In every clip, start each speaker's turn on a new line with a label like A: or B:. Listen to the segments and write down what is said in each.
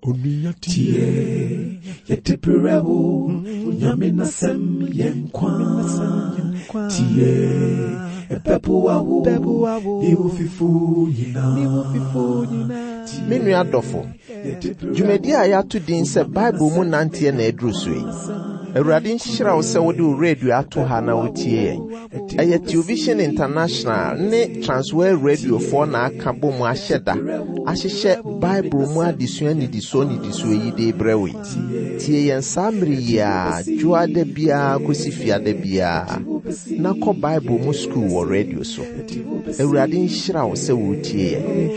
A: Tie yetipirewo nyamina sem yenkwa tie epepu wawo iwufifu yina
B: Menu adofo Jumedi a yatu din se Bible mu nantie na edrusui Awurade nhyira wo se wo de radio ato ha na wotie eye Television International ne Transworld Radio for na aka bom ahyeda ahyehye Bible mu adesua ni diso yi de brewi tie yen samri ya juade bia kosifia de bia na ko Bible mu school wo radio so Awurade nhyira wo se wo tie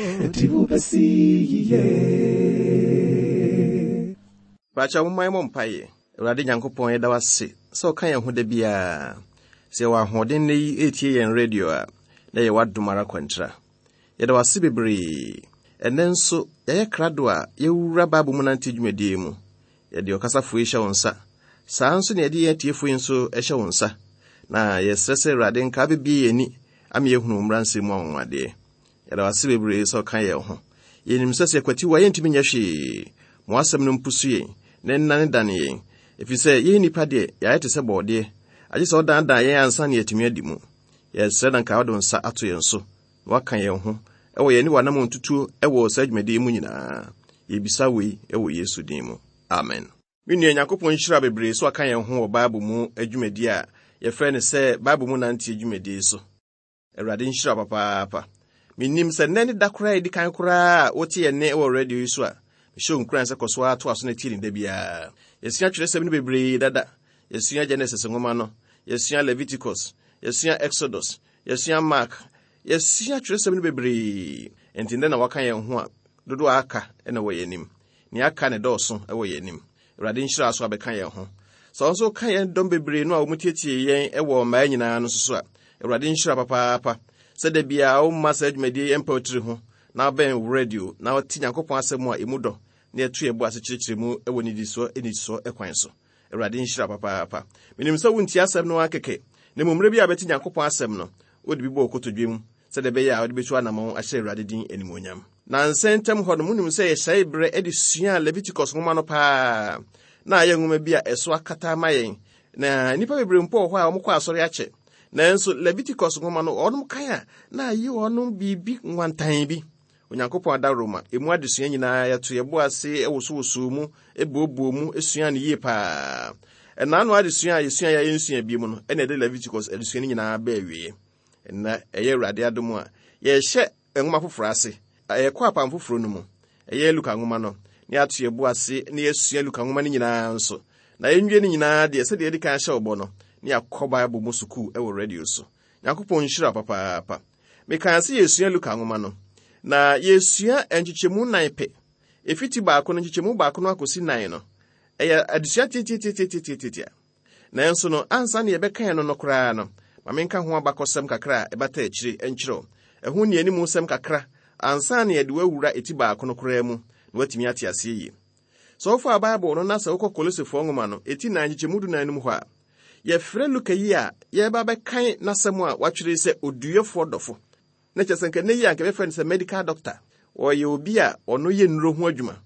C: Bacha wo mai mompaye Awurade Nyankopɔn yɛda wase sɛ ɔka yɛn ho da bia sɛ wa hoden ne etie yɛn radio a na yɛ wadomara kwantra yɛda wase bebree ɛnɛ nso yɛyɛ krado a yɛwura Bible mu nante dwumadie mu yɛde ɔkasafo hyɛ wo nsa saa nso ne yɛde yɛtiefo nso hyɛ wo nsa na yɛsrɛ sɛ Awurade nka bebie yɛni ame yɛhunu mmransɛ mu anwade yɛda wase bebree sɛ ɔka yɛn ho yɛnim sɛ kwati wa yɛntimi nyɛ hwee mo asɛm no mpusu yɛn na nane dane yɛn efisɛ yɛn nipa de yɛayɛ sɛ bɔɔde agye sɛ ɔdan yɛn ansa ne yɛtumi adi mu yɛsrɛ na nka wode nsa ato yɛn so na waka yɛn ho ɛwɔ yɛn ni wanam ntutu ɛwɔ saa dwumadi mu nyinaa yɛbisa wei ɛwɔ Yesu din mu amen menua Nyankopɔn nhyira bebree so aka yɛn ho wɔ Bible mu adwumadi a yɛfrɛ ne sɛ Bible mu nante adwumadi so Awurade nhyira papaapa menim sɛ nne da koraa edi kan koraa wote yɛn ne ɛwɔ radio yi so a mehyɛ nkran sɛ kɔso ato aso na tie ne da bia yɛsua kyerɛsɛm no bebree dada yɛsua Genesis ngoma no yɛsua Leviticus yɛsua Exodus yɛsua Mark yɛsua kyerɛsɛm no bebree enti na waka yɛn ho a dodo aka ɛna wɔ yɛnim ne aka ne dɔɔso ɛwɔ yɛnim Awurade nhyira so abɛka yɛn ho sɛ nso ka yɛn dɔm bebree no a wɔmutietie yɛn ɛwɔ maa nyinaa no so a Awurade nhyira papaapa sɛ da bia wo masa adwumadie empatry ho na bɛn radio na wɔte Nyankopɔn asɛm a emu dɔ na yɛto yɛbo ase kyerɛkyerɛ mu ɛwɔ nidiso ɛkwan so Awurade nhyira papaapa menim sɛ wontie asɛm no akeke na mmomre bi a bɛte Nyankopɔn asɛm no wode bi bɔ okotodwem sɛ da bɛyɛ a wode bɛtu anamɔ ahyɛ Awurade din animonyam na nsɛntɛm hɔ no munim sɛ yɛhyɛe berɛ ɛde sua Leviticus ngoma no paa na ayɛ ngoma bi a ɛso akata ma yɛn na nipa bebree mpo wɔ hɔ a wɔkɔ asɔre akyɛ nanso Leviticus ngoma no ɔnom kan a na ayi ɔnom biribi nwantan bi Onyankopɔn adaroma emu adesua nyinaa yɛto yɛbo ase ɛwosowoso mu ebobo mu esua ne yie paa ɛna no adesua yɛsua yɛ nsua bi mu no ɛna de Leviticus adesua ne nyinaa ba awie ɛna ɛyɛ Awurade adom a yɛhyɛ ngoma foforo ase ɛkɔ apam foforo no mu ɛyɛ Luka ngoma no ne ato yɛbo ase ne yɛsua Luka ngoma ne nyinaa nso na yɛnwie ne nyinaa de sɛ de yɛde kan hyɛ ɔbɔ no ne akɔ Bible mu sukuu ɛwɔ radio so Nyankopɔn nhyira papaapa mekan sɛ yɛsua Luka ngoma no na yesua enchichemu 9 pe efiti baako no enchichemu baako no akosi 9 no eya adesua tititititititia na enso no ansa ne yebɛkan no koraa no ma menka ho abakɔsɛm kakra ɛbata akyire enkyerɛ ɛho ne animu sɛm kakra ansa ne yɛde wawura eti baako no koraa mu na watimi ate ase yi so fa Bible no na sɛ wokɔ Kolosefo ngoma no eti na enchichemu 9 mu hɔ a yɛfrɛ Luka yi a yɛba bɛkan nasɛm a watwere sɛ oduyefo dɔfo na kyɛsɛnka ne yi anka bɛfrɛ no sɛ medical doctor ɔyɛ obi a ɔno yɛ nnuro ho adwuma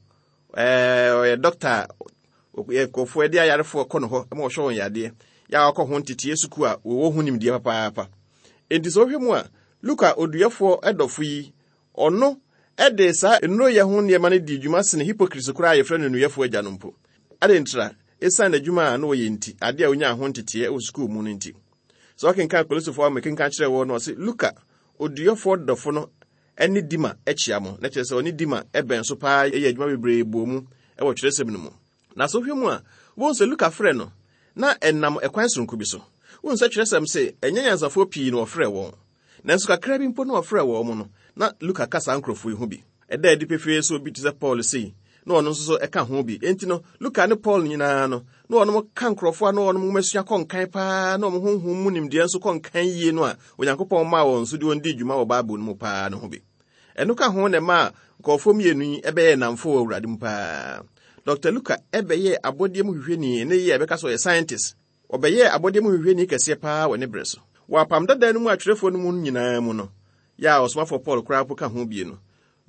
C: ɔyɛ doctor yɛ kɔfo de ayarefo kɔ no hɔ ma ɔhwɛ wɔn yadeɛ ya akɔ ho ntetie suku a wɔwɔ ho nimdeɛ papaapa enti sɛ ohwɛ mu a Luka oduyefo ɛdɔfo yi ɔno ɛde saa nnuro yɛ ho nneɛma no di dwuma sene hypocrite koraa yɛfrɛ no nuyefo agya no mpo adentra ɛsan adwuma a no wɔyɛ nti ade a onya ho ntetie wɔ suku mu no nti so ɔkenka Kolosefo a mekenka kyerɛ wɔ no ɔse Luka oduyefo dɔfo no ɛne dima ɛkyia mo na kyerɛ sɛ ɔne dima ɛbɛn so paa ɛyɛ adwuma bebree bɔ mu ɛwɔ kyerɛsɛm no mu na so hwɛ mu a wɔn sɛ Luka frɛ no na ɛnam ɛkwan sonko bi so wɔn sɛ kyerɛsɛm sɛ ɛnyɛ nyansafo pii na ɔfrɛ wɔn nanso kakra bi mpo na ɔfrɛ wɔn mu no na Luka kasa nkrɔfo yi ho bi ɛda adi pefee so bi te sɛ Paul sei na ɔno nso so ɛka ho bi enti no Luka ne Paul nyinaa no na ɔno ka nkrɔfo a na ɔno masua kɔnkan paa na ɔmo honhom mu nimdeɛ nso kɔnkan yie no a Onyankopɔn ma wɔn so de wɔn di dwuma wɔ Bible no mu paa no ho bi ɛno ka ho ne ma nkɔfo mienu yi ɛbɛyɛ namfo wɔ Awurade mu paa Dr. Luka ɛbɛyɛ abɔdeɛ mu hwehwɛni ne yɛ ɛbɛka so yɛ scientist ɔbɛyɛ abɔdeɛ mu hwehwɛni kɛseɛ paa wɔ ne brɛ so wɔ apam dada no mu atwerɛfo no mu nyinaa mu no ya ɔsomafo Paul koraa po ka ho bi no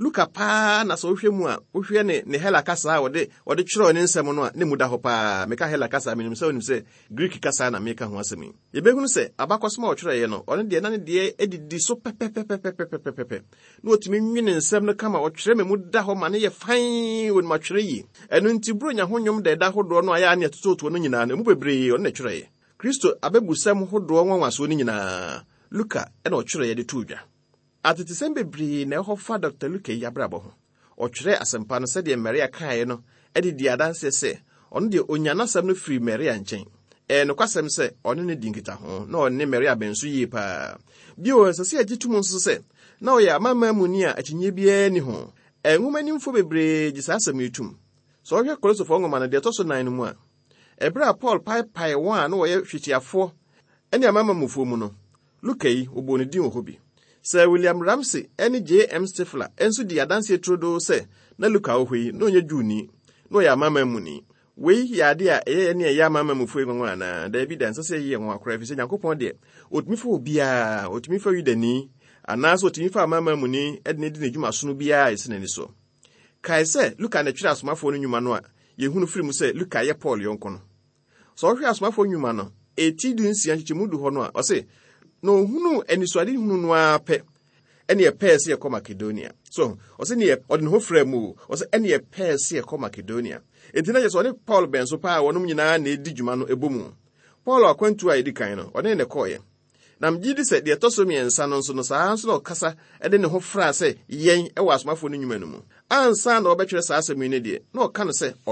C: Luka pa na so hwe mu a hwe ne hela kasa a wode kyerɛ ne nsɛm no a ne mu da hɔ pa meka hela kasa menim sɛ Greek kasa na meka ho asɛm ye behunu sɛ abakɔsoma a ɔkyerɛ ye no ɔne deɛ na ne deɛ edidi so pɛpɛpɛpɛpɛpɛpɛ na otumi nwene nsɛm no kama ɔkyerɛ me mu da hɔ ma ne yɛ fan wɔ ma kyerɛ yi ɛno nti bronya ho nwom da da hodoɔ no aya ne tototo no nyinaa no mu bebree ɔne kyerɛ ye Kristo abebusɛm hodoɔ nwanwaso no nyinaa Luka ɛna ɔkyerɛ ye de to dwa Atetisɛm bebree na ɛhɔ fa Dr. Luka yi abrabɔ ho. Ɔkyerɛ asɛmpa no sɛdeɛ Maria kaeɛ no ɛde di adanse sɛ ɔno deɛ onyanasɛm no firi Maria nkyɛn. Nokwasɛm sɛ ɔno ne di nkita ho na ɔne Maria bɛnso yie paa. Bio ɛsɛ sɛ agye tum nso sɛ na ɔyɛ amamamuni a akyinye biara ni ho. Nwumanimfo bebree gye saa asɛm yi tum. Sɛ ɔhwɛ Kolosofo nwoma no deɛ ɛtɔ so 9 no mu a ɛberɛ a Paul paepae wɔn a na wɔyɛ hwetiafoɔ ɛne amamamufoɔ mu no Luka yi obɔ ne din wɔ hɔ bi. Sir William Ramsey and J.M. Stifler enso di adanse trodo se na Luka ohwi na onye Juni na ya mama muni we ya de a eye ne ya mama mufu enwa na da bi dan se ye nwa akora fi se Yakobon de otumi fa obia otumi fa Yudani anaso otumi fa mama muni e de ne di n'adwuma so no bia ese nani so kai se Luka na twira asomafo no nwuma no a ye hunu firi mu se Luka ye Paul yonko no so ohwe asomafo nwuma no etidu nsia nchimudu ho no a o se no hunu enisuade hunu no apɛ ɛne yɛpɛɛ sɛ yɛkɔ Makedonia so ɔsɛ ne ɔde ne ho frɛ mu ɔsɛ ɛne yɛpɛɛ sɛ yɛkɔ Makedonia enti na yɛ sɛ ɔne Paul bɛn so paa wɔnom nyinaa na edi dwuma no ɛbɔ mu Paul akwantu a yɛdi kan no ɔne ne kɔɔyɛ na mgye di sɛ deɛ ɛtɔ so mmiɛnsa no nso no saa nso na ɔkasa ɛde ne ho fra sɛ yɛn ɛwɔ asomafo no nnwuma no mu ansa na ɔbɛtwerɛ saa asɛm yi ne deɛ na ɔka no sɛ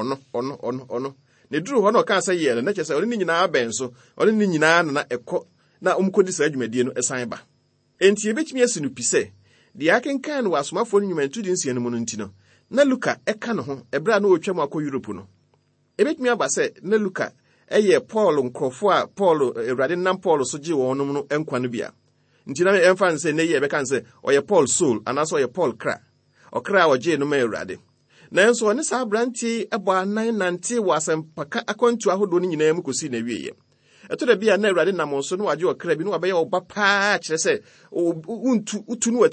C: ɔno ne duru hɔ na ɔka sɛ yɛ no na kyerɛ sɛ ɔne ne nyinaa bɛn so ɔne ne nyinaa na ɛkɔ na omkodi saa dwumadie no esan ba enti ebetumi asi no pise de akenkan no asomafo no nwumantu di nsia no mu no nti no na Luka ɛka no ho ebra na otwam akɔ Europe no ebetumi aba sɛ na Luka ɛyɛ Paul nkrofo a Paul Ewrade nam Paul so gye wɔn no enkwa no bia nti na ɛmfa nsɛ na yɛ bɛka nsɛ ɔyɛ Paul soul anaso ɔyɛ Paul kra ɔkra a ɔgye no ma Ewrade na nso ɔne saa branti ɛbɔ anan nante wɔ asɛmpaka akwantu ahodo no nyinaa mu kosi na wieyɛ ɛto da bia na Ewrade nam nso no wagye ɔkra bi no wabɛyɛ ɔba paa kyerɛ sɛ utu no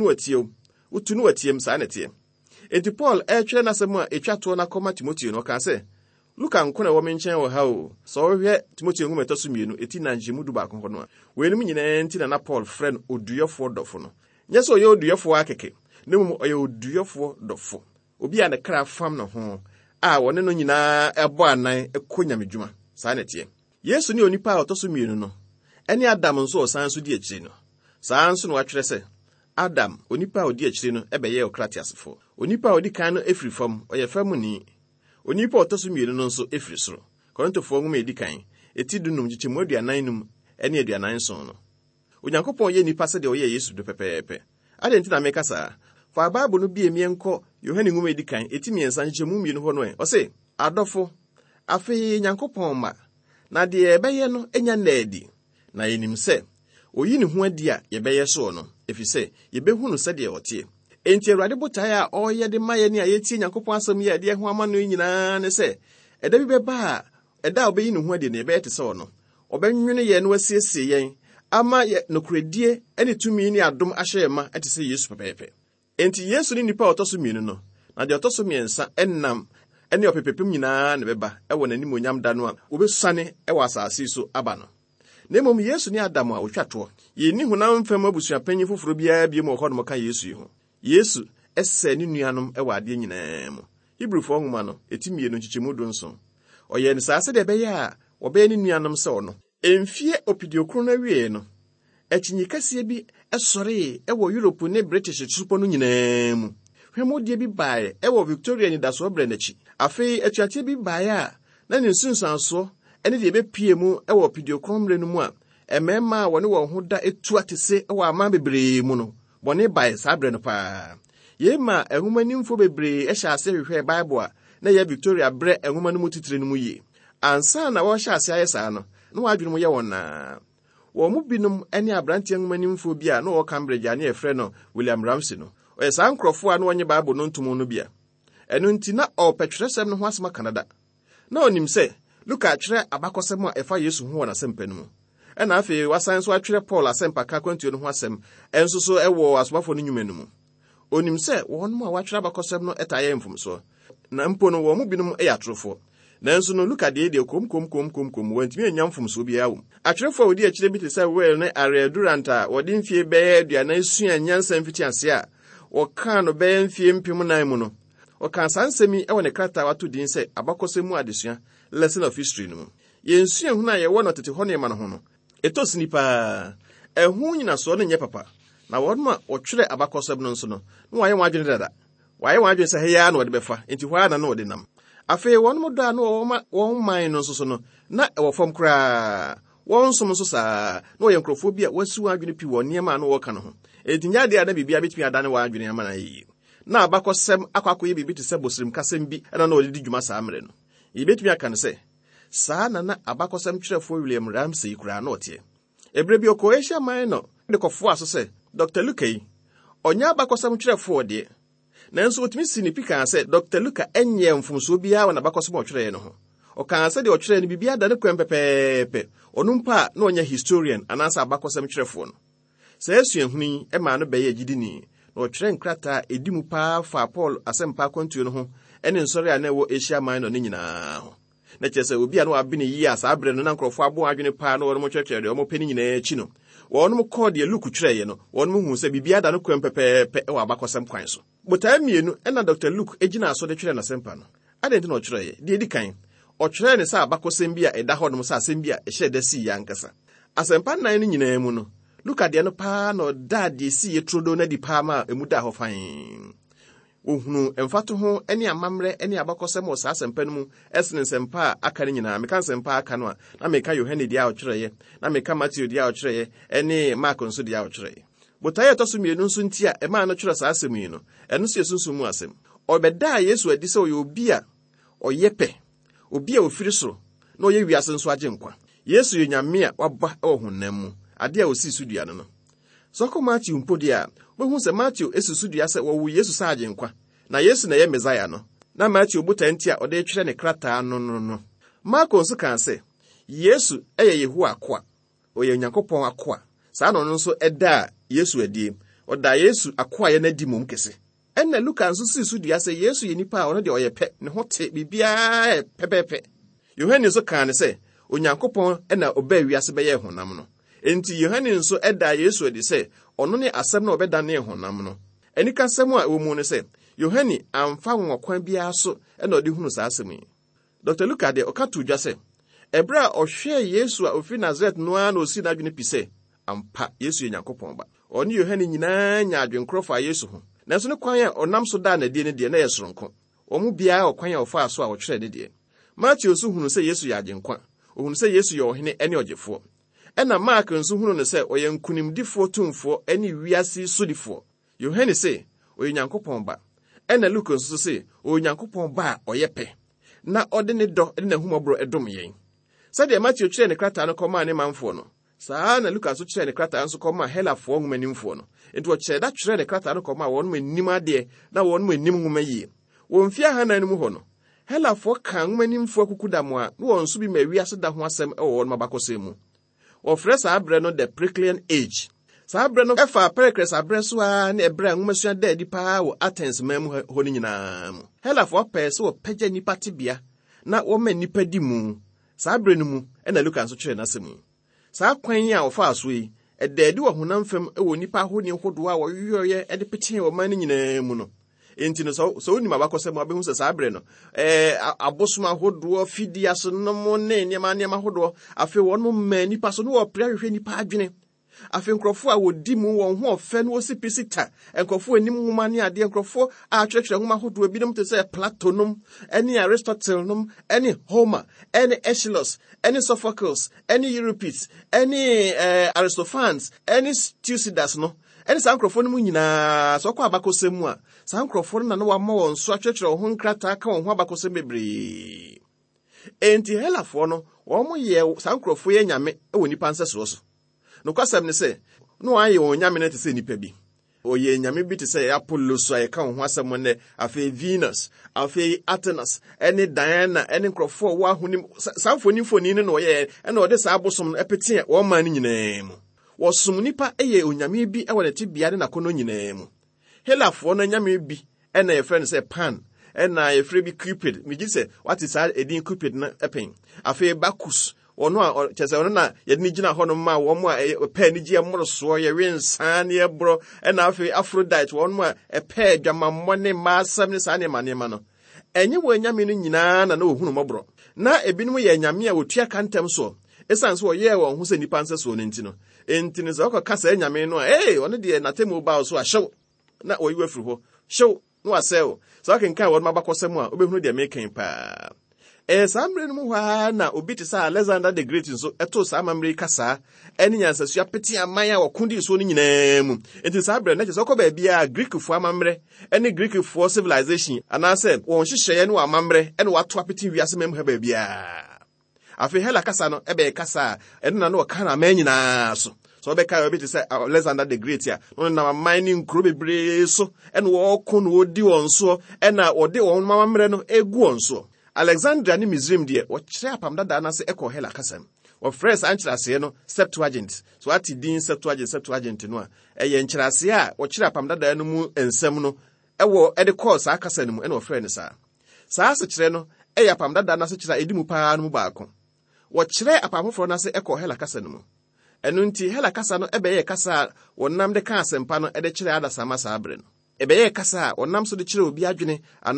C: watiem saa na tie enti Paul ɛtwerɛ n'asɛm a etwa to na kɔma Timoteo no ka sɛ Luka nkona wɔ me nkyɛn wɔ ha o sɛ ɔhwɛ Timoteo nwoma ɛtɔ so 2 eti na njimu du baako hɔ no a wɛnum nyinaa nti na Paul frɛ no oduyɔfo dɔfo no nyɛ sɛ ɔyɛ oduyɔfo akeke na mmom ɔyɛ oduyɔfo dɔfo obi a ne kra fam no ho a wɔne no nyinaa ɛbɔ anan ɛkɔ nyamedwuma saa na tie Yesu ne onipa a ɔtɔ so 2 no ɛne Adam nso ɔsan so di akyiri no saa nso no watwerɛ sɛ Adam onipa a odi akyiri no ɛbɛyɛ okratiasefo onipa a odi kan no efiri fam ɔyɛ famuni onipa a ɔtɔ so 2 no nso efiri soro Korintofo nwoma edi kan eti dunum gyikyemu 49 ɛne 49 no Onyankopɔn yɛ nipa sɛ de ɔyɛ Yesu do pɛpɛɛpɛ ade nti na meka saa fa Bible no bi emienko Yohane nwoma edi kan eti 3 gyikyemu 2 hɔ no ɔse adɔfo afei Nyankopɔn ma na de ɛbɛyɛ no enya naadi na yenim sɛ oyi ne ho adi a yɛbɛyɛ so no efisɛ yɛbɛhu no sɛ de ɔtie enti Ewrade botae a ɔyɛ de ma yɛ ne a yɛtie Nyankopɔn asɛm yɛ de ho ama no nyinaa ne sɛ ɛda bi bɛba a ɛda obeyi ne ho adi ne yɛbɛyɛ te sɛ ɔno ɔbɛnwene yɛ no asiesie yɛn ama yɛ nokoredie ɛne tumi ne adom ahyɛ ma ɛte sɛ Yesu pɛpɛɛpɛ enti Yesu ne nipa ɔtɔ so 2 no na de ɔtɔ so 3 ɛnam ɛne ɔpepepem nyinaa ne bɛba ɛwɔ n'anim onyam da no a obesuane ɛwɔ asase so aba no na mmom Yesu ne Adam a otwa to yɛni honam mfam abusuapanyin foforo biara bi mu hɔ no ka Yesu yi ho Yesu ɛsɛ ne nuanom ɛwɔ ade nyinaa mu Hebrewfo nwoma no eti 2 nchichemu 7 ɔyɛ ne saa sɛ de bɛyɛ a wɔbɛyɛ ne nuanom sɛ ɔno emfie opidiokro na wie no akyinyi kɛseɛ bi ɛsɔre ɛwɔ Europe ne British supo no nyinaa mu hwɛmodie bi bae ɛwɔ Victoria ni daso brɛ n'akyi afei atuateɛ bi bae a na ne nsunsuanso ɛne de bepie mu ɛwɔ opidiokro mre no mu a ɛmɛɛma a wɔne wɔn ho da etu atese ɛwɔ ama bebree mu no bɔne bae saa brɛ no paa yɛma ɛnwomanimfo bebree ɛhyɛ ase hwehwɛ Bible a na yɛ Victoria brɛ ɛnwoma no mu titire no mu yie ansa na wɔhyɛ ase ayɛ saa no na wɔadwene mu yɛ wɔn na wɔn mu binom ɛne abranteɛ nwomanimfo bi a na wɔwɔ Cambridge a ne yɛfrɛ no William Ramsey no ɔyɛ saa nkrɔfo a na wɔnye Bible no ntomo no bia ɛno nti na ɔpɛtwerɛsɛm no ho asɛm Canada na onim sɛ Luka atwerɛ abakɔsɛm a ɛfa Yesu ho wɔ n'asɛmpa no mu ɛna afei wasan so atwerɛ Paul asɛmpa ka kwantuo no ho asɛm ɛnso so ɛwɔ asomafo no nnwuma no mu onim sɛ wɔn mo a watwerɛ abakɔsɛm no ɛtaayɛ mfomso na mpo no wɔn mu binom ɛyɛ atorofo nanso no Luka de kom wɔntumi anya mfomso biara wom. Atwerɛfo a wodi akyire bi te sɛ Will ne Ariel Durant a wɔde mfie bɛyɛ aduana esua nyansa mfiti ase a wɔka no bɛyɛ mfie mpem nan mu no ɔka sansɛm yi ɛwɔ ne krataa wato din sɛ abakɔsɛm mu adesua lesson of history no mu. Yɛnsua hu na yɛwɔ no tete hɔ ne ma no ho no ɛtɔ nipa ɛho nyinasoɔ no nyɛ papa na wɔn ma wɔtwerɛ abakɔsɛm no nso no na wɔayɛ wɔn adwene dada wɔayɛ wɔn adwene sɛ hɛyɛ na wɔde bɛfa enti hɔ ana na wɔde nam. Afei wɔn mo da no wɔn man no nso so no na ɛwɔ fam koraa wɔn nsom nso saa na wɔyɛ nkurɔfoɔ bi a wɔasi wɔn adwene pi wɔ nneɛma a no wɔka no ho enti nyaade a na biribi abɛtumi adane wɔn adwene ama na yi na abakɔsɛm akɔyɛ biribi te sɛ bosirim kasɛm bi ɛna na wɔde di dwuma saa mmere no yɛbɛtumi aka no sɛ saa na abakɔsɛm kyerɛfoɔ William Ramsey koraa na ɔteɛ. Ebere bi okɔ Asia man no de kɔfoɔ aso sɛ Dr. Luka yi ɔnya abakɔsɛm kyerɛfoɔ deɛ nanso otumi si ne pika sɛ Dr. Luka ɛnyɛ mfomso biara wɔ n'abakɔsɛm ɔtwerɛ no ho. Ɔka sɛ de ɔtwerɛ no bibia da ne kwan pɛpɛɛpɛ ɔno mpa na ɔnyɛ historian anaasɛ abakɔsɛm kyerɛfoɔ no. Sɛ asuahuni ɛma no bɛyɛ gyidini na ɔtwerɛ nkrataa edi mu paa fa Paul asɛmpa akwantuo no ho ɛne nsɔre a na ɛwɔ Asia man no ne nyinaa ho. Na kyerɛ sɛ obi a na wabe ne yi a saa berɛ no na nkurɔfoɔ abo adwene paa na wɔnom kyerɛkyerɛ deɛ ɔmo pɛ ne nyinaa akyi no wɔnom kɔɔ deɛ Luke kyerɛeɛ no wɔnom hu sɛ biribiara da no kwan pɛpɛɛpɛ ɛwɔ abakɔsɛm kwan so. Botaa mmienu ɛna Dr. Luke egyina aso de twerɛ n'asɛmpa no. Adɛn nti na ɔkyerɛeɛ deɛ edi kan ɔkyerɛɛ ne sɛ abakɔsɛm bi a ɛda hɔ nom sɛ asɛm bi a ɛhyɛ da sii yɛ ankasa. Asɛmpa nnan no nyinaa mu no Luka deɛ no paa na ɔda deɛ sii yɛturo na di paa ma emu da hɔ fan. Ohunu emfato ho ene amamre ene abakɔsɛm wɔ saa asɛmpa no mu ɛsene nsɛmpa a aka no nyinaa meka nsɛmpa aka no a na meka Yohane dia ɔkyerɛeɛ na meka Matthew dia ɔkyerɛeɛ ene Mark nso dia ɔkyerɛeɛ. Botaeɛ tɔso mmienu nso nti a ɛma no kyerɛ saa asɛm yi no ɛno so yɛsunsun mu asɛm ɔbɛda Yesu adi sɛ ɔyɛ obi a ɔyɛ pɛ obi a ofiri soro na ɔyɛ wiase nso agye nkwa. Yesu yɛ nyame a waba ɛwɔ honam mu ade a osi so dua no. Sɔkɔ Matthew mpodi a wohu sɛ Matthew esusu dua sɛ wɔwo Yesu sa agye nkwa na Yesu na yɛ Messiah no na Matthew botan nti a ɔde twere ne krataa no. Marko nso kan sɛ Yesu ɛyɛ Yehowa akoa ɔyɛ Nyankopɔn akoa saa no nso ɛda Yesu adie ɔda Yesu akoa yɛ n'adi mom kɛse. Ɛna Luka nso susu dua sɛ Yesu yɛ nipa a ɔno de ɔyɛ pɛ ne ho te bibia pɛpɛpɛ. Yohane nso kan ne sɛ Onyankopɔn ɛna ɔba wiase bɛyɛ honam no. Enti Yohane nso ɛda Yesu adi sɛ ɔno ne asɛm na ɔbɛda ne honam no. Ɛni kasɛm a ɛwɔ mu ne sɛ Yohane amfa nwokwan biara so ɛna ɔde hunu saa asɛm yi. Dr. Luka de ɔka to dwa sɛ ɛbra a ɔhwɛ Yesu a ofiri Nazaret no a na osi n'adwene pi sɛ ampa Yesu yɛ Nyankopɔn ba. Ɔne Yohane nyinaa nya adwenkorɔ fa Yesu ho. Nanso ne kwan a ɔnam so da na die ne deɛ na yɛ soronko. Ɔmo biara ɔkwan a ɔfa so a ɔtwerɛ ne deɛ. Matthew nso hunu sɛ Yesu yɛ agyenkwa. Ohunu sɛ Yesu yɛ ɔhene ɛne ɔgyefoɔ. Ɛna Mark nso hunu no sɛ ɔyɛ nkunimdifoɔ tumfoɔ ɛne wiase sodifoɔ. Yohane sɛ ɔyɛ Nyankopɔn ba. Ɛna Luke nso sɛ ɔyɛ Nyankopɔn ba a ɔyɛ pɛ na ɔde ne dɔ ɛne n'ahumɔborɔ ɛdom yɛn. Sɛdeɛ Matthew kyerɛ ne krataa no kɔmaa ne manfoɔ no saa na Luka nso kyerɛ ne krataa nso kɔmaa Helafoɔ nhomanimfoɔ no. Enti ɔkyerɛ da kyerɛ ne krataa no kɔmaa wɔn mu anim adeɛ na wɔn mu anim nhoma yie. Wɔn mfia hanan no mu hɔ no Helafoɔ ka nhomanimfoɔ kukuda mu a na wɔn nso bi ma wiase da ho asɛm ɛwɔ wɔn abakɔsɛm mu. Wɔfrɛ saa abrɛ no the Pricklian Age. Saa abrɛ no ɛfa Pericles abrɛ so a ne ɛbrɛ a nhomasua da adi paa wɔ Athens man mu hɔ no nyinaa mu. Helafoɔ pɛɛ sɛ wɔpɛgya nnipa tebea na wɔma nnipa di mu. Saa abrɛ no mu ɛna Luka nso kyerɛ n'asɛm yi. Saa kwan yi a wɔfa so yi ɛda adi wɔ honam fam ɛwɔ nnipa ahoni hodoɔ a wɔyɔyɛ ɛde petee wɔ man no nyinaa mu no. Enti no sɛ wonim abakɔsɛm a wobɛhu sɛ saa abrɛ no abosom ahodoɔ fidia so nom ne nneɛma ahodoɔ afei wɔn mo ma nnipa so no wɔpere ahwehwɛ nnipa adwene. Afei nkurɔfoɔ a wɔdi mu wɔn ho ɔfɛ no wɔsi pisita nkurɔfoɔ anim nwoma ne adeɛ nkurɔfoɔ a kyerɛkyerɛ nwoma ahodoɔ binom te sɛ Plato nom ɛne Aristotle nom ɛne Homer ɛne Aeschylus ɛne Sophocles ɛne Euripides ɛne Aristophanes ɛne Thucydides no ɛne saa nkurɔfoɔ no mu nyinaa sɛ ɔkɔ abakɔsɛm mu a saa nkurɔfoɔ no na wɔama wɔn so akyerɛkyerɛ wɔn ho nkrataa ka wɔn ho abakɔsɛm bebree. Enti Helafoɔ no wɔn mo yɛ saa nkurɔfoɔ yɛ nyame wɔ nipa nsɛsoɔ so. No kwasɛm ne sɛ no ayɛ wɔn nyame no te sɛ nipa bi. Ɔyɛ nyame bi te sɛ Apollos a yɛka wɔn ho asɛm ne afei Venus afei Athenas ɛne Diana ɛne nkurɔfoɔ wɔ ahonim saa mfonimfoni no na ɔyɛ ɛna ɔde saa abosom no ɛpete wɔn man no nyinaa mu. Wɔsom nipa ɛyɛ onyame bi ɛwɔ ne tebea ne n'akɔnɔ nyinaa mu. Helafo no nyame bi na ye friend say Pan na ye frɛ bi Cupid me gi say what is that edin Cupid na epen afi Bacchus ono a chese ono na ye ni gina ho no ma wo mo a pa ni gi amoro so ye wensan ye bro na afi Aphrodite ono a pa dwamammo ne masam ne sa ne manema no enye wo nyame no nyina na ohunu mobro na ebinom ye nyame a wotua kantem so esan so ye wo ho se nipa nse so no ntino ntino so ka sa nyame no ono de na temu ba so a hyew na oyiwe firi ho hyew no asɛw so aka nka wo mabakɔsɛm a obehunu de mekan pa samre no hwa na obi te sa Alexander the Great nso ɛto sa amamre kasa ɛne nyansasua peti aman a wɔkodi so no nyinaa mu enti sa bre na kyɛ sɛ kɔ ba bia Greek fo amamre ɛne Greek fo civilization anase wɔn hyehyɛ ne amamre ɛne wato apeti wiase mem ha ba bia afi hela kasa no ebe kasa ɛno na no ka na man nyinaa so be kai obi te say Alexander the Great ya no na mining nkuro bebre so ene wo ko no odi won so ena ode won mamamre no egu won so Alexandria ni Misraim de wo kyerɛ apam dada na se ekɔ hela kasam wo fresh ankyerase no Septuagint so ati din Septuagint no a ɛyɛ nkyerase a wo kyerɛ apam dada no mu ensɛm no ɛwɔ ɛde course akasa no mu ene wo frɛ ne saa se kyerɛ no ɛyɛ apam dada na se kyerɛ edi mu paa no mu baako wo kyerɛ apam foforo na se ekɔ hela kasa no mu enu nti hela kasa no ebeye kasa wonnam de ka asempa no ede kyerɛ adasama saa bre no ebeye kasa wonnam so de kyerɛ obi adwene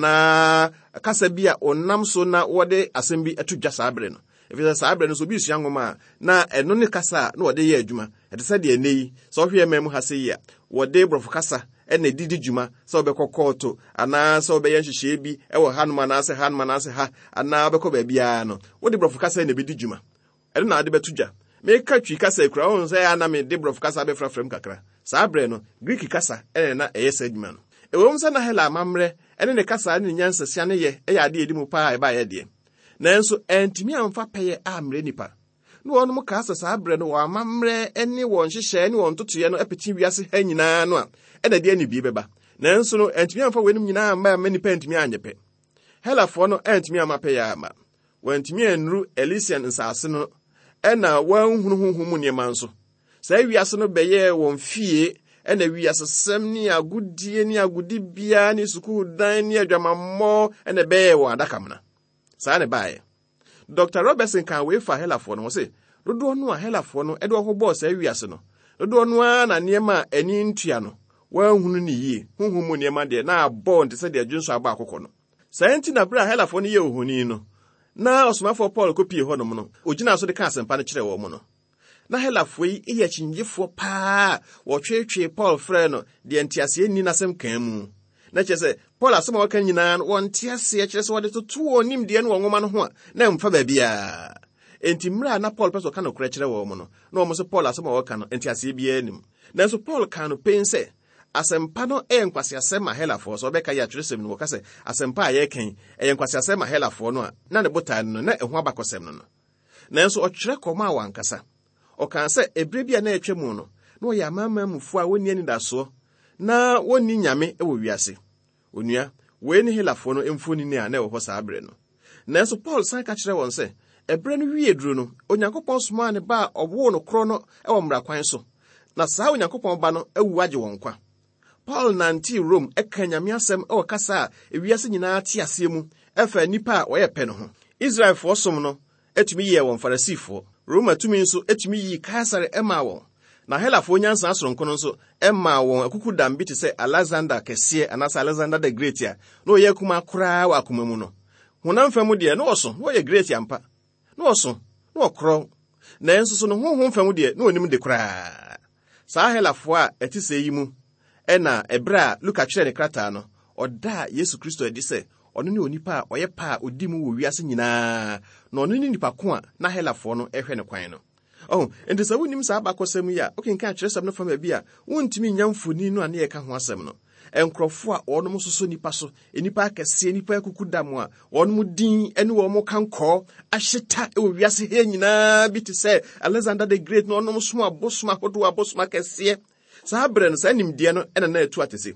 C: ana kasa bi a wonnam so na wode asem bi atudwa saa bre no efisɛ saa bre no so bi sua ngoma na eno ne kasa na wode yɛ adwuma ede sɛ de eneyi so hwe emamu ha sɛ yi a wode brofo kasa ene didi dwuma sɛ obekɔ kɔɔto ana sɛ obɛyɛ nhyehyɛ bi ɛwɔ hanuma na ase ha ana obekɔ ba bia no wode brofo kasa ene bi di dwuma ede na ade betudwa meka twi kasa ekura on say ana me de brof kasa be frafrem kakra saa bre no Greek kasa na eyesa adwuma no ewom sa na hela amamre ene ne kasa ne nyansasia ne ye ade edi mu pa e ba ye de nanso entimi amfa peye amre nipa no wonum kasa saa bre no wa amamre ene won hyehyɛ ne won totoye no apeti wiase ha nyina no a ena de ani bi beba nanso no entimi amfa wenum nyina amba nipa entimi anyepe hela fo no entimi amape ya ama wantimi anru Elysian nsase no ena wanhunu honhom niema nso saa wiase no beye won fie ena wiase sem ni agudie ni agudi bia ni sukuu dan ni adwamammo ena beye won adakamna saa ne bae Dr. Robertson kan we fa helafo no se dodo no a helafo no edo ho bo saa wiase no dodo no a na niema ani ntua no wanhunu ni yie honhom niema de na abɔ nte se de adwunso aba akokɔ no saa enti na bra helafo no ye ohoni no na osomafo Paul kopie ho no no ogina so de ka asempa no kyerɛ wɔ mo no na helafo yi eya kyingyefo paa wo twetwe Paul frɛ no de ntiase ni nasem kan mu na kyerɛ sɛ Paul asɛm a wɔka nyinaa no wɔn ntiase kyerɛ sɛ wɔde toto onim de no wɔ ngoma no ho a na mfa ba bia enti mra na Paul pɛso ka no kora kyerɛ wɔ mo no na wɔn so Paul asɛm a wɔka no ntiase bia nim nanso Paul ka no pen sɛ asempa no nkwase asɛm a helafo so bɛka ya kyerɛsɛm no wɔka sɛ asempa a yɛkan nkwase asɛm a helafo no a na ne botan no na ɛho abakɔsɛm no nanso ɔkyerɛ kɔma wankasa ɔka sɛ ebre bia na ɛtwa mu no na ɔyɛ amamamufo a wonni anidaso na wonni nyame ɛwɔ wiase onua wei ne helafo no mfoni ni a na ɛwɔ hɔ saa bre no nanso Paul san ka kyerɛ wɔn sɛ ebre no wie duro no Onyankopɔn soma ne ba ɔwo no korɔ no ɛwɔ mmrakwan so na saa Onyankopɔn ba no awu agye wɔn kwa Paul nanti Rome eka nyame asɛm ɛwɔ kasa a ewiase nyinaa te aseɛ mu ɛfa nipa a wɔyɛ pɛ no ho Israelfo som no etumi yɛ wɔn Farisifo Roma tumi nso etumi yi Kaisare ɛma wɔn na helafo nyansa asoronko nso ɛma wɔn akuku dam bi te sɛ Alexander kɛseɛ anasa Alexander the Great a na ɔyɛ kuma koraa wɔ akoma mu no honam fam deɛ na ɔso na ɔyɛ great ampa na ɔso na ɔkorɔ na nso so no honhom fam deɛ na onim de koraa saa helafo a ɛte sɛ yi mu ɛna ebra Luka kyerɛ ne krataa no ɔda Yesu Kristo adi sɛ ɔno ne onipa a ɔyɛ pa odi mu wɔ wiase nyinaa na ɔno ne nipa ko a na helafo no ɛhwɛ ne kwan no enti sɛ wonim saa bakɔsɛm yi a okenka kyerɛsɛm no fama bi a wontumi nya mfoni no a ne yɛka ho asɛm no enkrɔfo a ɔnom soso nipa so nipa akɛseɛ nipa akuku da mu a ɔnom din ɛne wɔn kankɔ ahyeta ɛwɔ wiase he nyinaa bi te sɛ Alexander the Great na ɔnom so abosom ahodoɔ abosom akɛseɛ saa bre no saa nimdeɛ no ɛna na etu atese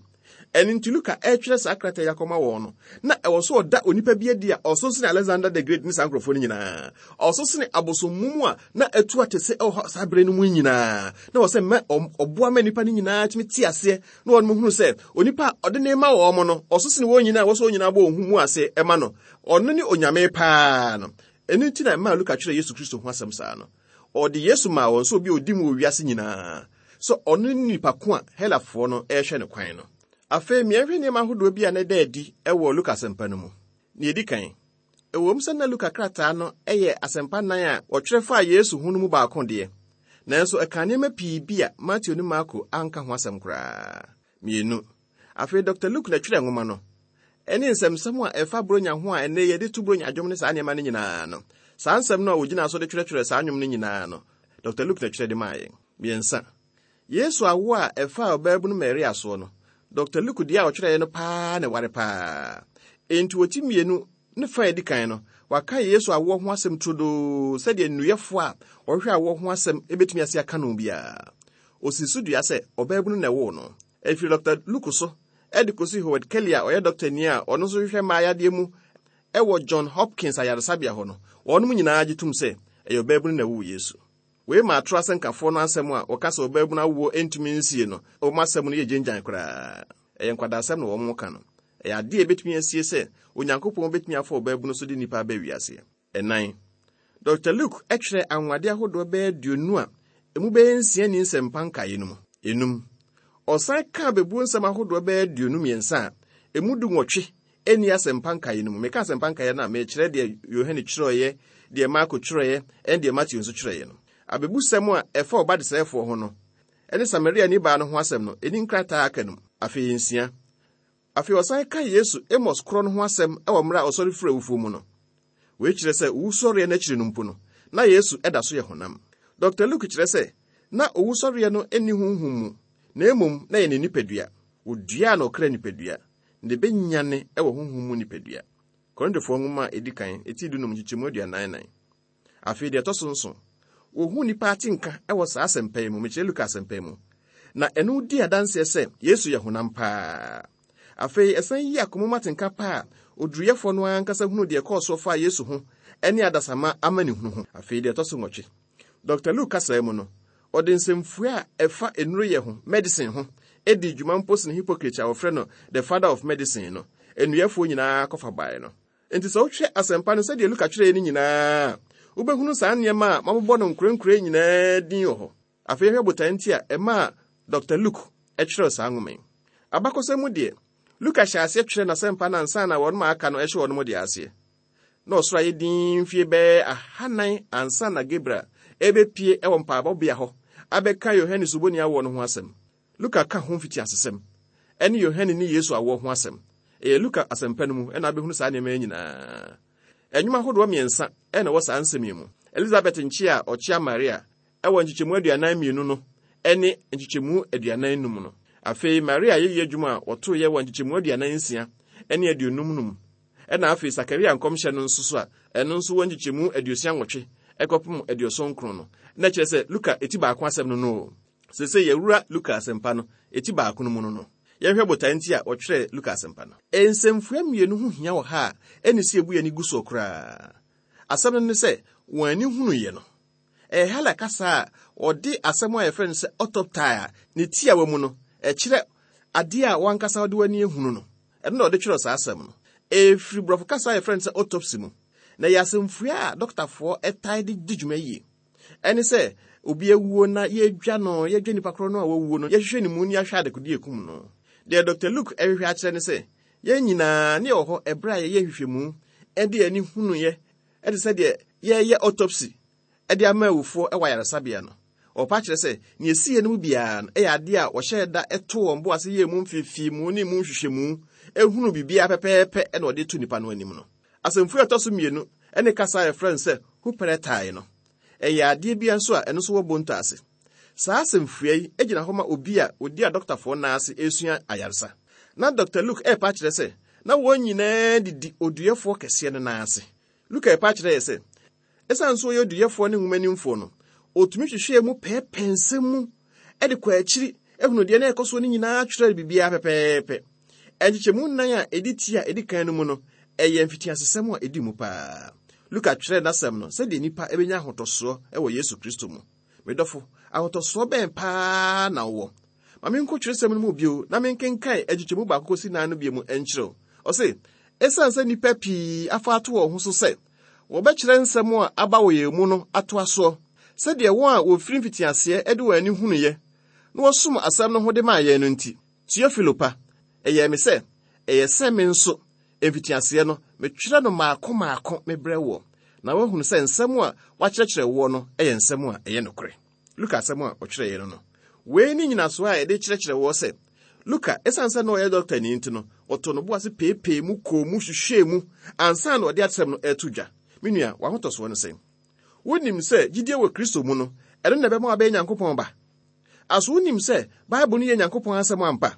C: ɛne nti Luka ɛtwerɛ saa krataa yakɔma wɔn no na ɛwɔ so ɔda onipa bi adi a ɔso sene Alexander the Great ne saa nkurɔfoɔ no nyinaa ɔso sene abosommumu a na atu atese ɛwɔ saa bere no mu nyinaa na wɔsɛ mɛ ɔboa ma nipa no nyinaa tumi te aseɛ na wɔn hunu sɛ onipa a ɔde ne ma wɔn no ɔso sene wɔn nyinaa wɔso nyinaa bɔ ohun mu ase ɛma no ɔno ne onyame paa no ɛno nti na ma Luka twerɛ Yesu Kristo ho asɛm saa no ɔde Yesu ma wɔn so obi odi mu wiase nyinaa so ɔno nipa ko a Helafoɔ no ɛhwɛ ne kwan no afei miɛhwɛ nneɛma ahodoɔ bi a ne da adi ɛwɔ Luka asɛmpa no mu ne edi kan ɛwɔ mu sɛ na Luka krataa no ɛyɛ asɛmpa nan a ɔtwerɛ fa Yesu ho no mu baako deɛ nanso ɛka nneɛma pii bi a Matthew ne Marko anka ho asɛm koraa mienu afei Dr. Luke na twerɛ nwoma no ɛne nsɛmsɛm a ɛfa bronya ho a ɛnɛ yɛde tu bronya adwom ne saa nneɛma no nyinaa no saa nsɛm no a wɔgyina so de twerɛtwerɛ saa nwom no nyinaa no Dr. Luke na twerɛ de maa yɛn miɛnsa Yesu awo a ɛfa ɔbaabu no Maria so no Dr. Luke dia ɔtwerɛ no paa na ware paa enti wɔti mienu ne fa edi kan no waka Yesu awo ho asɛm todo sɛdeɛ nnuyɛfo a ɔhwɛ awo ho asɛm ebetumi ase aka no bia osisu dua sɛ ɔbaabu no na ɛwo no efi Dr. Luke so ɛde kosi Howard Kelly a ɔyɛ doctor ni a ɔno so hwehwɛ maayadeɛ mu ɛwɔ John Hopkins ayaresabea hɔ no wɔnom nyinaa gye tum sɛ ɛyɛ ɔbaabu no na ɛwo Yesu wei ma atoro asɛnkafo no asɛm a wɔka sɛ ɔbaabu no awo entumi nsie no ɔmo asɛm no yɛ gyengyan koraa ɛyɛ nkwadasɛm na wɔn ka no ɛyɛ ade ebetumi asie sɛ Onyankopɔn betumi afa ɔbaabu no so de nipa ba wiase ɛnan Dr. Luke ɛtwerɛ anwade ahodoɔ bɛyɛ 20 a emu bɛyɛ 6 ni nsɛmpa nkae no mu enum ɔsan ka bebu nsɛm ahodoɔ bɛyɛ 23 a emu du nwɔtwe eni asɛmpa nkae no mu meka asɛmpa nkae na mekyerɛ deɛ Yohane kyerɛɛ deɛ Marko kyerɛɛ ɛne deɛ Matthew nso kyerɛɛ no abebusɛm a ɛfa ɔba de sɛɛfoɔ ho no ɛne Samaria ni baa no ho asɛm no eni nkrataa aka no afei nsia afei ɔsan ka Yesu Amos korɔ no ho asɛm ɛwɔ mmra ɔsɔre fura awufuo mu no wei kyerɛ sɛ owusɔre na kyerɛ no mpo no na Yesu ɛda so yɛ honam Dr. Luke kyerɛ sɛ na owusɔre no eni honhom mu na emom na yɛ ne nipadua odua na ɔkra nipadua ne benyane ɛwɔ honhom mu nipadua Korintofoɔ nwoma edi kan eti dunum kyikyemu 49 afei deɛ tɔso nso wohu nipa atinka ɛwɔ saa asɛmpa yi mu mekyerɛ Luka asɛmpa mu na ɛno di adanse sɛ Yesu yɛ honam paa afei ɛsan yi akomoma atinka paa oduruyɛfo no ankasa hunu deɛ kɔɔso fa Yesu ho ɛne adasama ama ne hunu ho afei deɛ tɔso nwɔtwe Dr. Luke kasa mu no ɔde nsɛmfua a ɛfa enuro yɛ ho medicine ho edi dwuma mpo sene Hippocrates a wɔfrɛ no the father of medicine no enuyɛfo nyinaa kɔfa bae no enti sɛ wohwɛ asɛmpa no sɛdeɛ Luka kyerɛ ne nyinaa wobɛhunu saa nneɛma a mabobɔ no nkurenkure nyinaa din wɔ hɔ afei hwɛ botan nti a ɛma Dr. Luke ɛkyerɛ saa nwoma yi abakɔsɛm mu deɛ Luka hyɛ aseɛ twerɛ n'asɛmpa na nsa na wɔn ma aka no ɛhyɛ wɔn mu de aseɛ na ɔsoro ayɛ din fie bɛɛ 400 ansa na Gabriel ɛbɛpie ɛwɔ mpaabɔbea hɔ abɛka Yohane suboni awɔ no ho asɛm Luka ka ho mfiti asɛm ɛne Yohane ne Yesu awɔ ho asɛm ɛyɛ Luka asɛmpa no mu ɛna abɛhunu saa nneɛma nyinaa ɛnwuma ahodoɔ 3 ɛna wɔ saa nsɛm yi mu Elizabeth nkyi a ɔkyea Maria ɛwɔ nkyikyɛmu 42 no ɛne nkyikyɛmu 45 no afei Maria yɛyɛ adwuma a wɔtoo yɛ wɔ nkyikyɛmu 46 ɛne 50 no ɛna afei Sakaria nkɔmhyɛ no nso so a ɛno nso wɔ nkyikyɛmu 68 ɛkɔpem 79 no na kyerɛ sɛ Luka eti baako asɛm no no sese yɛwura Luka asɛmpa no eti baako no mu no yɛhwɛ botan nti a wɔtwerɛ Luka asɛmpa no nsɛmfua mmienu ho hia wɔ ha a ɛne si ebu yɛ ne gu so koraa asɛm no ne sɛ wɔn ani hunu yɛ no hala kasa a ɔde asɛm a yɛfrɛ no sɛ autoptai a ne ti a wɔ mu no ɛkyerɛ ade a wankasa ɔde wani ehunu no ɛno na ɔde twerɛ saa asɛm no efiri brɔfo kasa a yɛfrɛ no sɛ autopsy mu na yɛasɛmfua a dɔktafoɔ ɛtae de di dwuma yie ɛne sɛ obi awuo na yɛdwa nipa korɔ no a wawuo no yɛhwehwɛ ne mu ni ahwɛ adekodi ekum no deɛ Dr. Luke ɛhwehwɛ akyerɛ ne sɛ yɛn nyinaa ne wɔ hɔ ɛbra a yɛyɛ hwehwɛmu ɛde ani hunu yɛ ɛde sɛ deɛ yɛyɛ autopsy ɛde ama awufoɔ ɛwɔ ayaresabea no ɔpa kyerɛ sɛ ne esie no mu biara no ɛyɛ ade a wɔhyɛ da ɛto wɔn bo ase yɛ mu mfifi mu ne mu hwehwɛmu ehunu bibia pɛpɛɛpɛ ɛna ɔde to nipa no anim no asɛmfua ɛtɔso mmienu ɛne kasa yɛ frɛ sɛ huperetai no ɛyɛ adeɛ bi nso a ɛno so wɔ bonto ase saa asɛmfua yi egyina hɔ ma obi a odi a dɔktafoɔ naase esua ayaresa na Dr. Luke ɛpa kyerɛ sɛ na wɔn nyinaa didi oduyɛfoɔ kɛseɛ no naase Luke ɛpa kyerɛ yɛ sɛ ɛsan so yɛ oduyɛfoɔ ne ngumanimfoɔ no otumi hwehwɛ mu pɛɛpɛnsɛm mu ɛde kɔ akyiri ehunu deɛ na ɛkɔ so ne nyinaa kyerɛ bibia pɛpɛɛpɛ enchichemu nan a editi a edikan no mu no eye mfitiasesem a edi mu pa. Luka twere nasem no se de nipa ebenya ahotoso ewo Yesu Kristo mu. Medofo ahotoso ben pa na wo. Ma me nko twere sem no mu bio na me nkenkan enchichemu ba kokosi nan no bie mu enkyerɛ. O se esanse nipa pi afa ato wo ho so se wo be kyerɛ nsɛm a aba wo ye mu no ato aso. Se de won a wo firi mfitiase ede wo ani hunuye na wo som asɛm no ho de ma ye no nti. Teofilo pa eye me se eye se me nso mfitiase no me twere no maako me brɛ wo na wo hunu se nsɛm a wa kyerɛkyerɛ wo no eye nsɛm a eye nokore. Luka asɛm a ɔkyerɛ ye no we ni nyina so a ede kyerɛkyerɛ wo se Luka esanse no ye doctor ni nti no oto no boase pepe mu ko mu hwehwe mu ansa na ɔde asɛm no etudwa. Menua wa hotoso no se wonim se gidie wɔ Kristo mu no ɛno na bɛma abɛ Nyankopɔn ba. Aso wonim se Bible no ye Nyankopɔn asɛm ampa.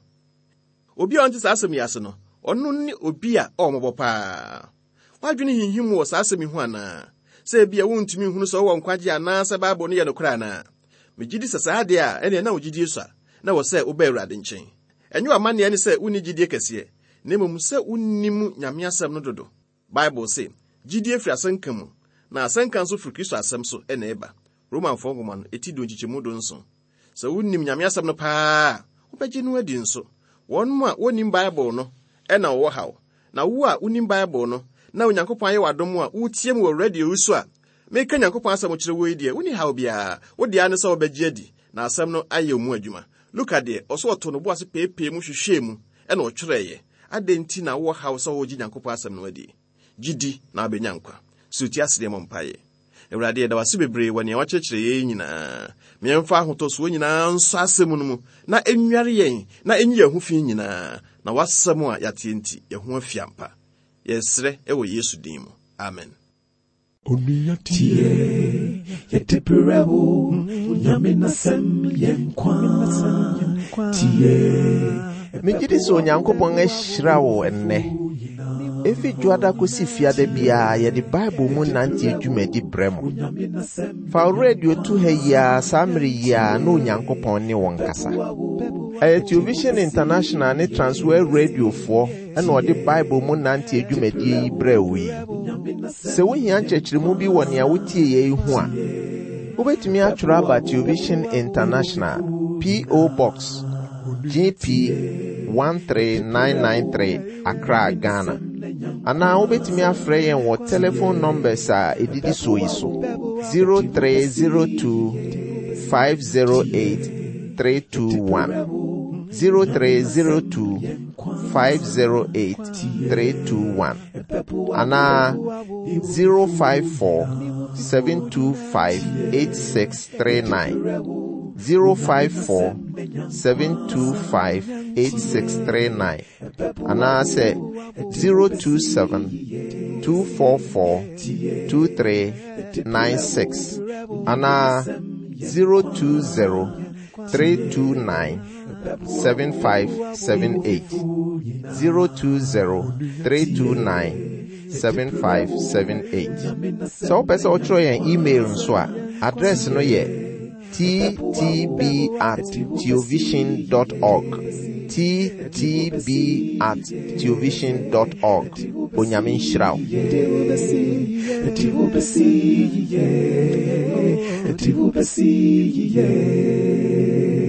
C: Obi a ɔnte saa asɛm yase no ɔno ni obi a ɔmɔbɔ pa. Wadwene hinhim wɔ saa asɛm hu ana. Se bia wontumi hunu so wɔ nkwagye ana se Bible no ye no kra ana. Megidi sasa ade a ɛne na wogidie so a na wɔ se oba Awurade nkyɛn. Enyo amane ne se woni gidie kɛse na mmom se wonnim Nyame asɛm no dodo. Bible se gidie firi asanka mu na asanka nso firi Kristo asɛm so na eba. Roman 4:1 no eti do nchichemu do nso. Se wonnim Nyame asɛm no pa wobɛgye no adi nso. Wonmu a wonim Bible no na wo haw. Na wo a wonim Bible no na Onyankopɔn aye wadom a wotie mu wɔ radio so a meka Nyankopɔn asɛm kyerɛ wo yi woni haw bia wo de ane sɛ wobɛgye adi na asɛm no ayɛ mu adwuma. Luka de oso oto no boase pepe mu hwehwe mu na ɔtwerɛye adenti na wo haw sɛ wo gye Nyankopɔn asɛm no adi gidi na abenya nkwa suti asede mo mpaye. Awurade da wase bebre wɔ ne wɔkyerɛkyerɛ yɛ nyinaa memfa ahotoso nyinaa nso asɛm no mu na enware yɛn na enyi yɛn ho fi nyinaa na wasɛm a yate enti yɛ ho afiampa yɛsrɛ ɛwɔ Yesu din mu amen.
A: Tie yeteperewo Nyame nasem yenkwa tie
B: Megidi so Onyankopɔn ahyira wo enne. Efi juada kosi fiade bia ye di Bible mu nanti adwumadi bremo. Fa radio tu heya samri ya no Onyankopɔn ne won kasa. Television International ne Transworld Radio fo ena odi Bible mu nanti adwumadi brewi. Se wo hia nkyerɛkyerɛmu bi wɔ nea wotie ye hu a wobɛtumi atwerɛ aba Television International PO Box GP 13993 Accra, Ghana. Ana wobɛtumi afrɛ yɛn wɔ telephone numbers a edidi so yi so 0302 508 321 0302 508 321 ana 054 725 8639 054 725 8639 ana say 027 244 2396 ana 020 329 7578 020 329 7578 so person otro yen email nso a address no ye ttb@theovision.org ttb@theovision.org Onyamin Shrao
A: Eti wo besi